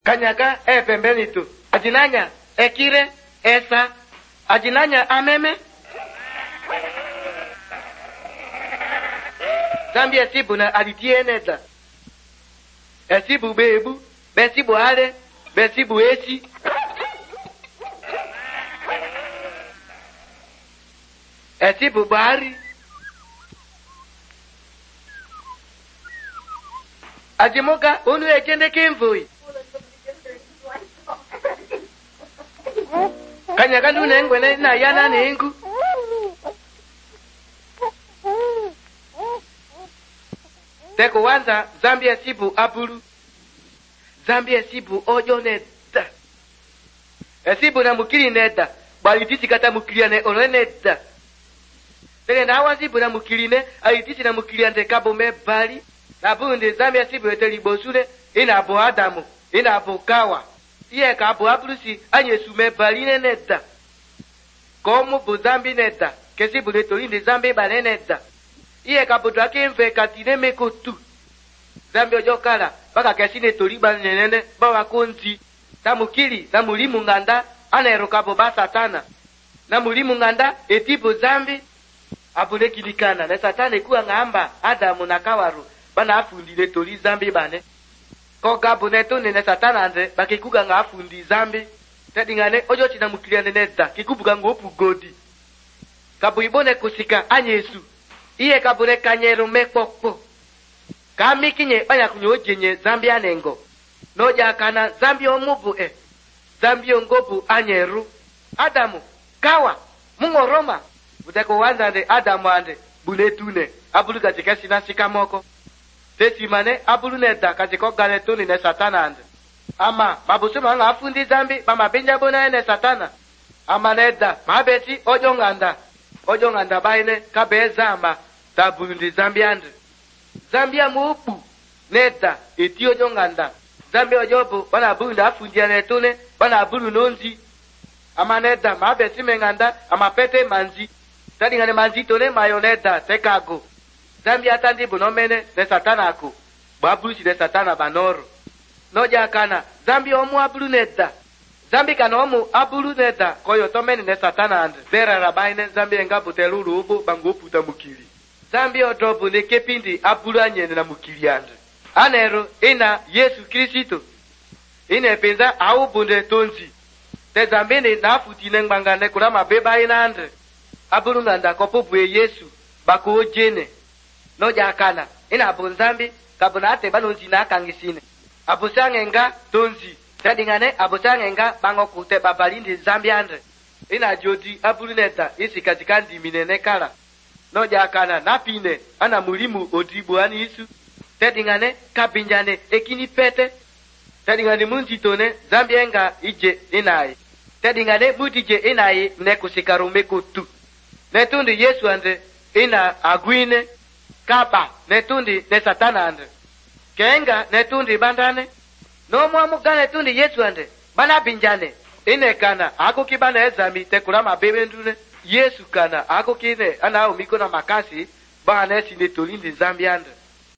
Kanyaka pembeni tu. Ajinanya kire esa. Ajinanya ameme. Zambi esibu na alitie neda. Esibu bebu, besibu ale, besibu esi. Esibu bahari. Ajimoka unu ejende kimvui. Kanyaka ndune ngwene na yana nengu. Teko wanza zambi esibu aburu. Zambi esibu ojo neda. Esibu na mukiri neda. Balitisi kata mukiriane ono neda. Tene na awazibu na mukirine. Alitisi na mukiriante kabo mebali. Na bunde zambi esibu eteli bosule. Ina abo Adamu. Ina abo Kawa. Iye ka abo abulusi. Anyesu mebali neda. Komu bu zambi neda. Kesibu netolinde zambi bane neda. Iye kabudu ake mve katine meko tu. Zambi ojo kala. Baka kesine toliba nenene. Bawa konzi. Na mukili. Na mulimu nganda. Anero kabo ba satana. Na mulimu nganda. Etibu zambi. Abune kilikana. Na satana ikuwa ngamba. Adamu na Kawaru. Bana afundile toli zambi bane. Koga bunetone ne satana ande. Baki kuga nga afundi zambi. Tedi ngane ojo china mukili neda. Kikubuga ngopu godi. Kabu ibone kusika anyesu. Iye kabure kanyero mekpokpo. Kami kinye banya kunyo jenye zambi anengo. Noja kana zambi omubu zambi ongobu anyeru. Adamu, Kawa, mungo Roma. Buteko wanza ande Adamu ande bunetune. Abulu katika sinasika moko. Tesi mane abulu neda katika galetuni ne satana ande. Ama mabusuma nga afundi zambi mama benja bona ne satana. Ama neda mabeti ojo nganda baine kabe zamba. Tabundi Zambiande. Zambia mupu. Neta. Eti ojo nganda. Zambia ojobu. Bana bunda afundia netune. Bana bulu nonzi. Ama neta. Mabesi menganda. Ama pete manzi. Tadi ngane manzi tone mayoneta. Tekago. Zambia tandi bunomene. Ne satana ako. Babulusi ne satana banoro. Noja kana. Zambia omu abulu neta. Zambi kana omu abulu neta. Koyo tomeni ne satana ande. Vera rabaine. Zambia ngabu teluru ubo. Bango puta mukili. Zambi odobu ne kepindi abulu anyene na mukiliande. Anero ina Yesu Kristo. Ina penza au bunde tonzi. Te zambi ne nafuti nengbangane kuna mabeba inande. Abulu nganda kopobwe Yesu. Bako ojene. Noja akana. Ina abunzambi kabuna ate banonzi na kangisine. Abusangenga tonzi. Tedingane abusangenga bango kute babalindi zambi ande. Ina jodi abulu neta isi katika ndimine kala. Noja akana napine ana mulimu odibu ani isu. Tedingane kabinjane ekini pete. Tedingane munjitone zambienga ije inaye. Tedingane mutije inaye mnekusikaru meko tu. Netundi Yesu ande ina aguine. Kaba netundi ne satana ande. Kenga netundi bandane. No mwamuga netundi Yesu ande. Bana binjane. Ine kana ako kibana ezami tekurama bebe ndune. Yesu kana ako kine ana umiko na makasi ba anesi ne tolindi Zambiande.